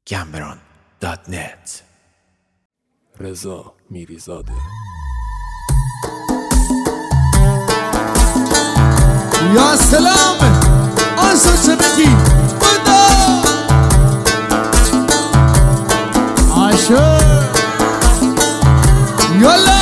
gambron.net. رضا میریزاده. یا سلام آسو چمکی بدا آشو یالا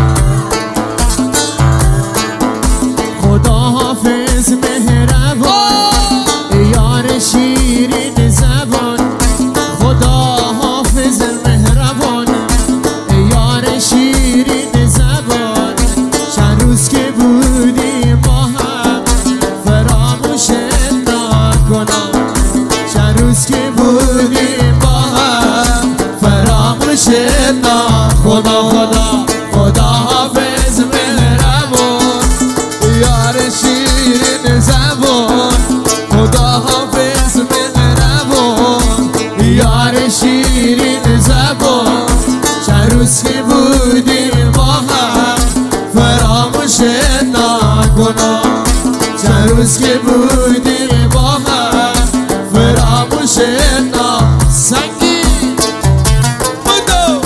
خدا حافظ مهربان یار شیرین زبان، خدا حافظ مهربان یار شیرین زبان. چند روز که بودیم با هم فراموشت نکنم، چند روز که بودیم با هم فراموشت نکنم. خدا حافظ مهربان یار شیرین زبان، خدا حافظ مهربان یار شیرین زبان. چند روز که بودیم با هم فراموشت نکنم، چند روز که بودیم با هم فراموشت نکنم. سنگی بودو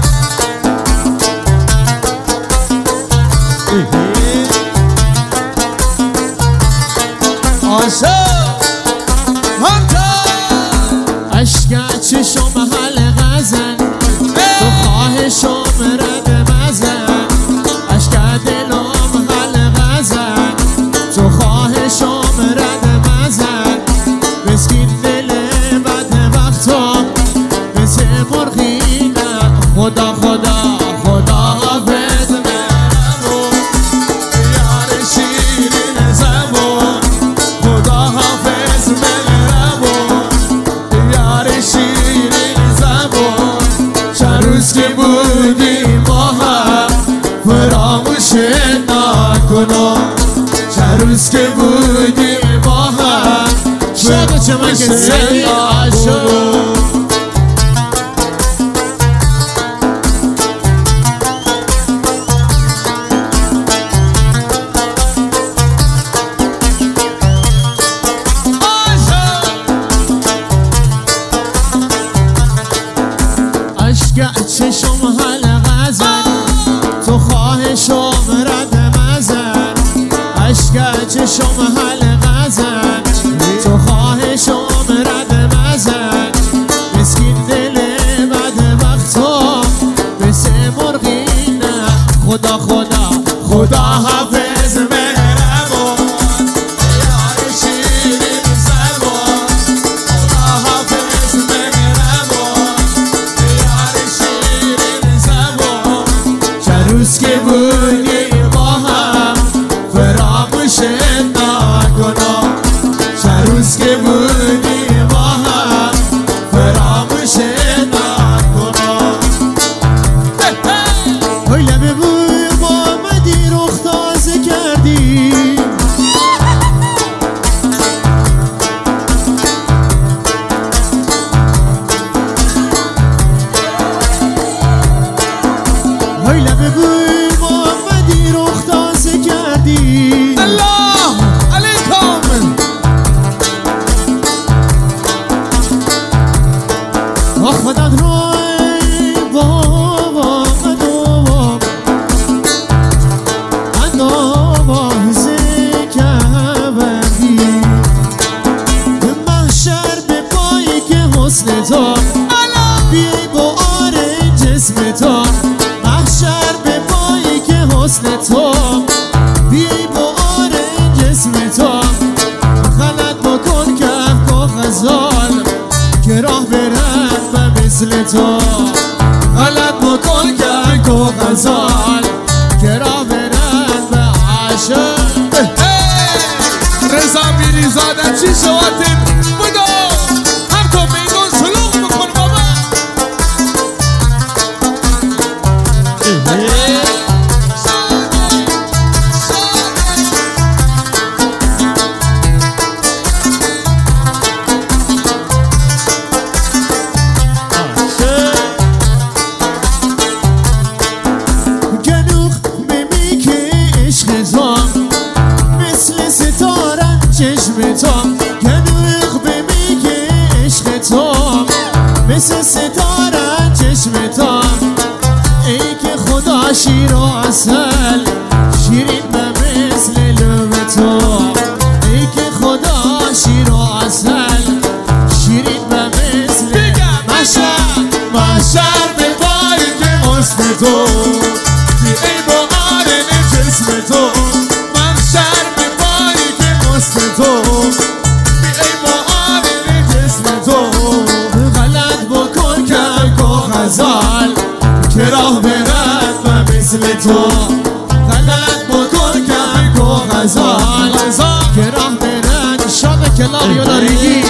آشا اشکت چشم حلقه زن، تو خواهشم رد مزن. اشکت دلم حلقه زن، تو خواهشم رد مزن. مسکین دل بد وقتم مثل مرغی نه. خدا خدا خدا حافظ مهربان یار شیرین زبان، خدا حافظ مهربان یار شیرین زبان. چند روز که بودیم با هم فراموشت نکنم، چند روز که بودیم با هم فراموشت نکنم. اشکت چشم حلقه زن، تو خواهشم رد مزن. اشکت چشم حلقه زن، تو خواهشم رد مزن. مسکین دل بد وقتم مثل مرغی نه. خدا خدا خدا حافظ مهربان یار شیرین زبان، خدا حافظ مهربان یار شیرین زبان. چند روز که بودیم با هم فراموشت نکنم، چند روز که بودیم با هم فراموشت نکنم. های لبه بوی با آمدی رخ تازه کردی، های لبه بوی با آمدی رخ تازه کردی. الله علیکم خودت روی بابا ادوام اندازه کبندی. محشر به پایی که حسن تو بیای با آره جسم تو. محشر به پایی که حسن تو بیای با آره جسم تو. غلط بکن که غزال که راه برن و مثل تو. غلط بکن که غزال که راه برن و عاشق. رضا میریزاده چی شواتین بگو هم تو میدون سلوک بکن بابا. مثل ستاره چشمتان ای که خدا شیر و عسل شیرین به مثل لب تو ای که خدا شیر و عسل شیرین به مثل محشر به باریک حسن تو ای با آرن جسم تو محشر به باریک حسن تو ای با آرن جسم تو غلط بکن کلک و غزال که راه برد و مثل تو غلط بکن کلک و غزال که راه برد شاد کلام یادارگی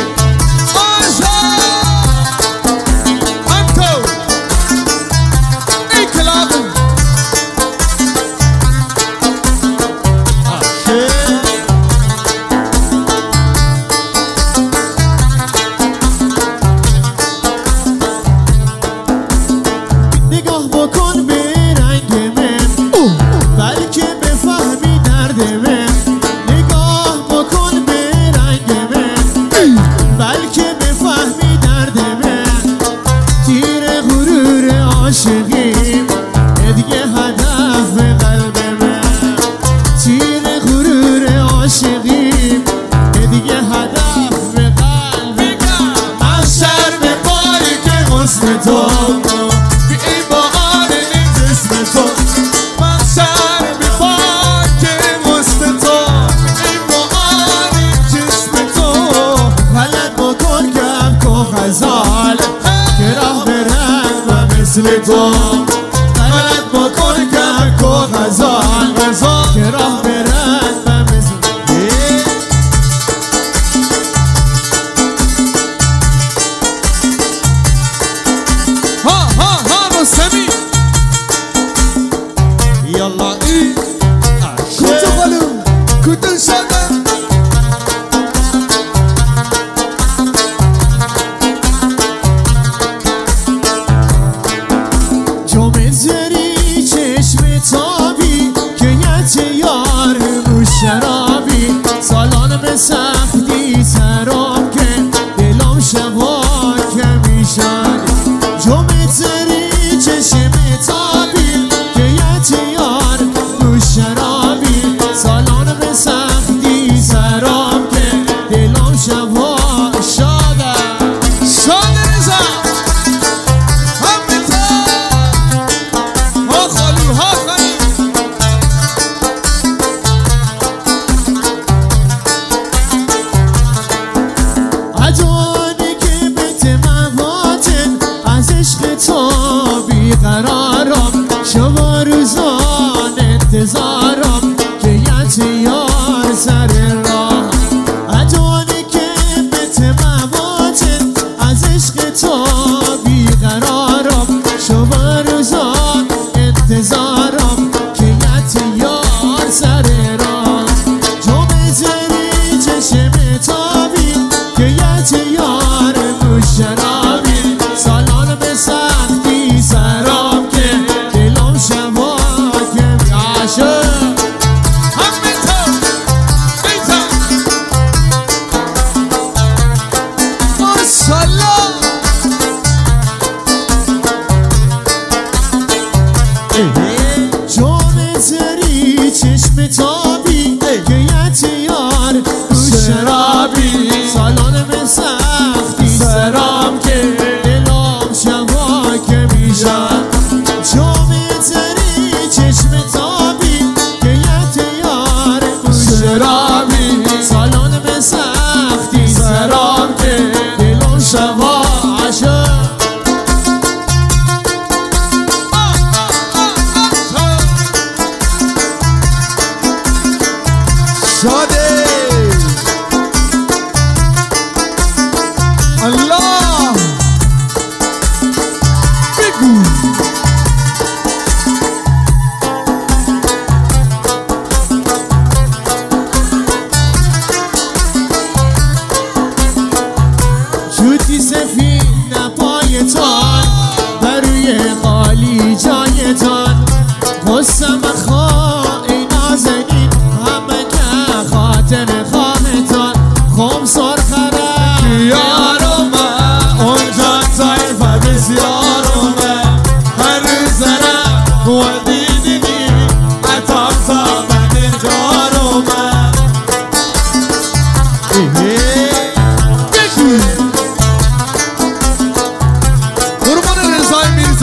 نگاه بکن به رنگ من بلکه بفهمی درد من نگاه بکن به رنگ من بلکه بفهمی درد من تیر غرور عاشقیم دیگه هدف قلب من تیر غرور عاشقیم دیگه هدف قلب من محشر به باریک حسن تو که راه برد و مثل تو غلط بکن کلک و غزال که راه برد و مثل ها رستمی یالا ای کجا خالو کدن شده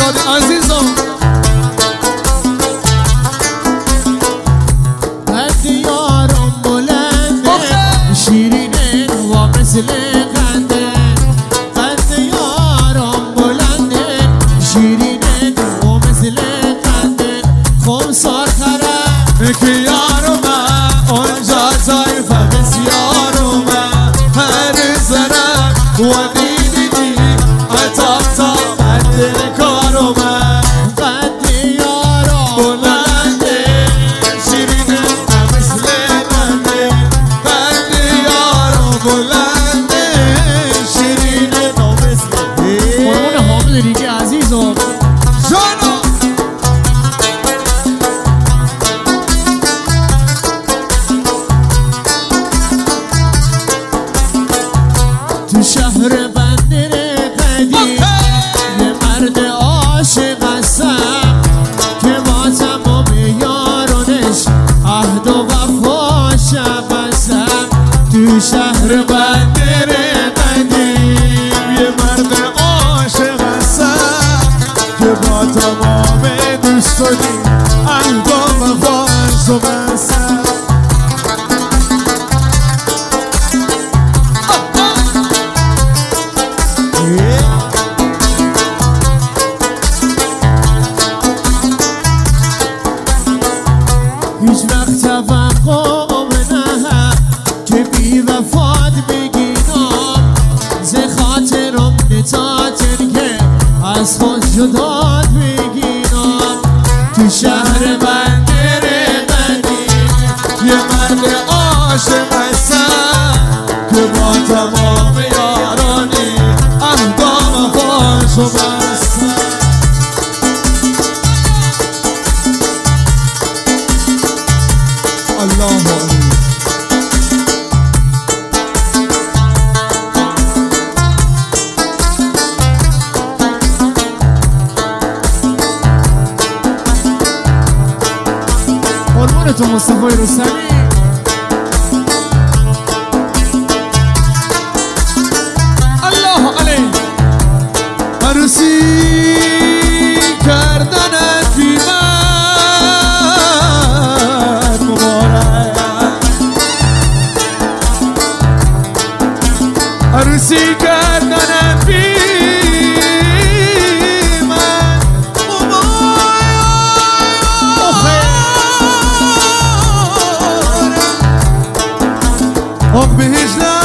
میرزاده عزیزم. قد یارم بلنده شیرینه و مثل قنده. قد یارم بلنده شیرینه و مثل قنده. خم سرخره که یارم اونجا زایفه بسیارم هر زرق و دیدی اتاب تا قد کارم. قد یارم بلنده شیرینه مثل قنده. قد یارم بلنده شیرینه مثل قربون حامد دیگه عزیزم. جانم. تو شهر بندر قدیم یه مرد عاشق هستم که با تمام یارانش عهد و وفاشم بستم. تو شهر بندر قدیم یه مرد عاشق هستم که با تمام دوستانی عهد و وفاشو بستم. هیچ وقت توقع نه که بی وفات بگینم. ز خاطرم نتاتن که از خود جداد بگینم. تو شهر بندر قدیم یه مرد عاشق هستم که با تمام یارانی عهد و وفاشو بستم. الله علیه. قربونتو مصطفی رستمی. الله علیه. عروسی کردنت بی من مبارک. عروسی کردنت بی من مبارک. آب به هجلت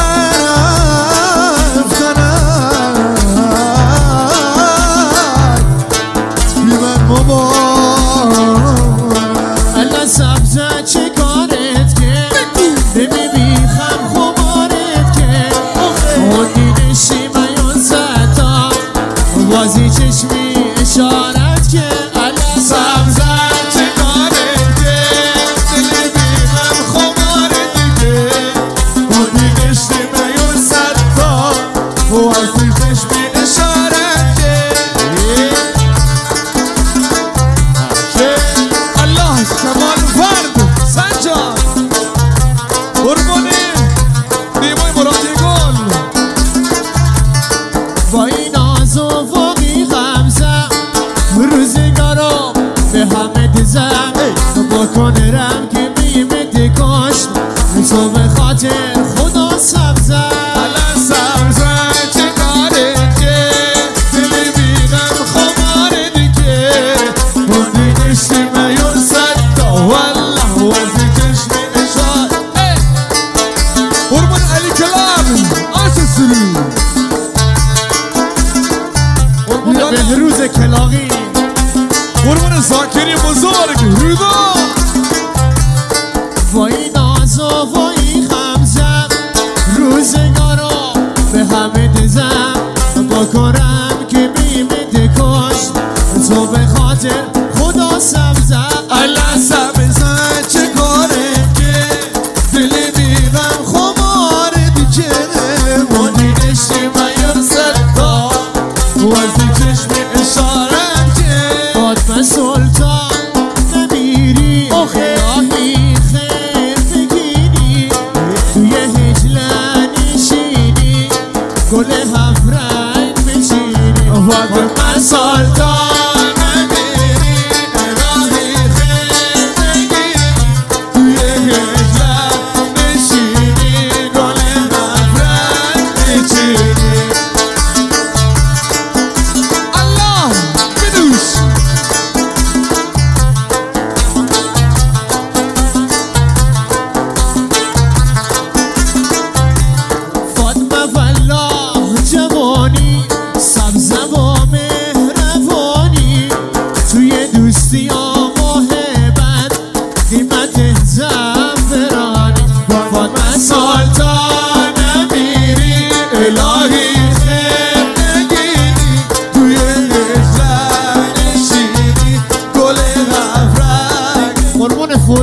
الا سبزه چه کارت که نمیبیخم خمارت که خوندی نشی میون ستا بازی چشمی اشارت که الا سبزه چه کارت که نمیبیخم خمارت که خوندی نشی میون ستا بازی چشمی اشارت که کمال فرد سنجان قربانی نیمای مرادی گل. با این آز و واقعی غمزم روزگارم به همه دزم بکن رم که بیمت کاشت تو به خاطر خدا سبزم. الا سبزه چه کاره که دلی بیدم خماره دیگه بودی نشتی میون ستا والله وزی چشمی اشار. قربان علی کلام آش سری. قربون بهروز کلاغی. قربان زاکری بزرگ رضا. وای ناز و وای خمزم روزگارم به همه دزم بکنم که بیمت کاشت تو به خاطر خدا سبزم. الا سبزه چه کاره که دلی بیدم خماره دیگه بودی نشتی میون ستا وزی چشمی اشارت که فاطمه سلطان نمیری الهی خیر بگیری توی هجله نشینی گل هفرنگ بچینی. فاطمه سلطان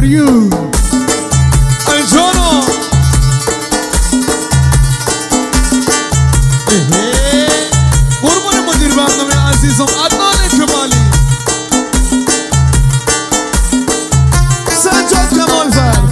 you. ای جانو قربون مدیر برنامه عزیزم عدنان جمالی سجاد کمال فرد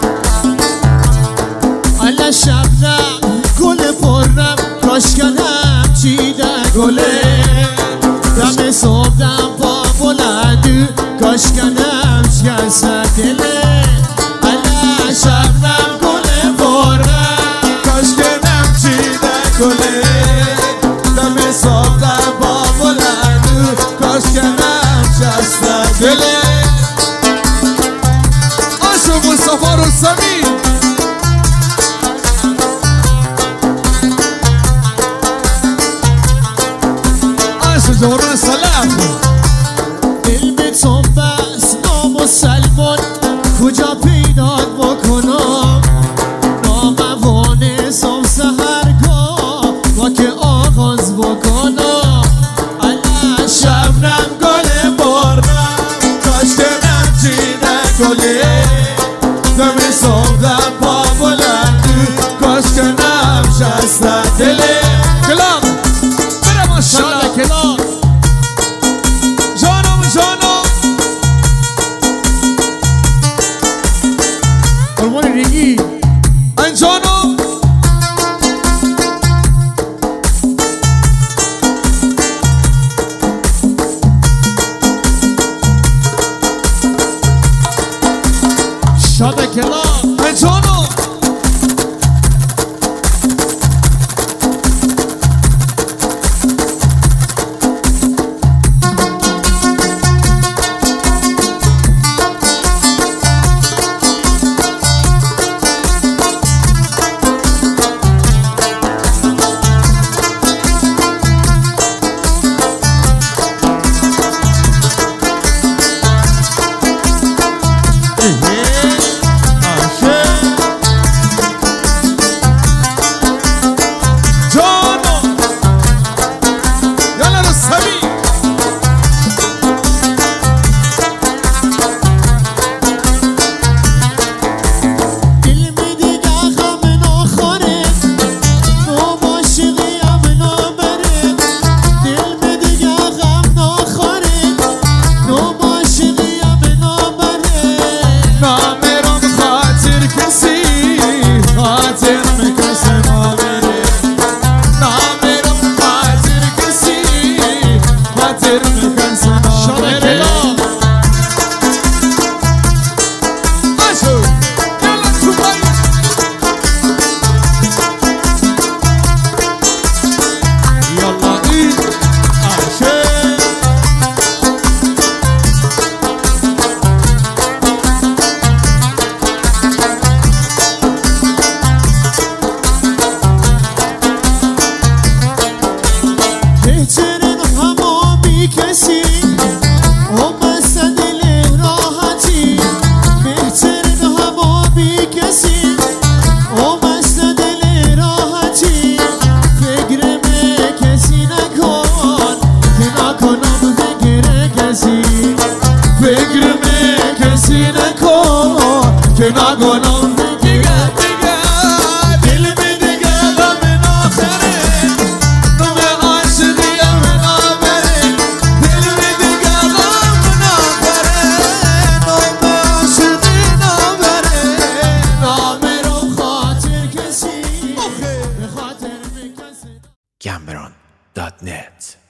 حالا شبنم گل پرم کاشکنم چیده گله دم صبحم با بلندی کاشکنم شکسته دله حالا شبنم گل پرم کاشکنم چیده گله دم صبحم با بلندی کاشکنم شکسته دله آشو مصطفی رستمی جوران سلام دل به تو بس نامسلمان کجا پیدات بکنم ناموانه صبح سحرگاه با که آغاز بکنم الله شبنم گل بارم کاشکنم چیده گله دم صبحم با بلندی کاشکنم شسته دله کلام بره ماشالله کلام جانم قربان ریگی جانم شاد کلام جانم نگنم دیگه دل می دیگه غم آخره نم عاشقی نابره دل می دیگه غم آخره نم عاشقی نابره نامه رو خاطر کسی به خاطر کسی Cameron.net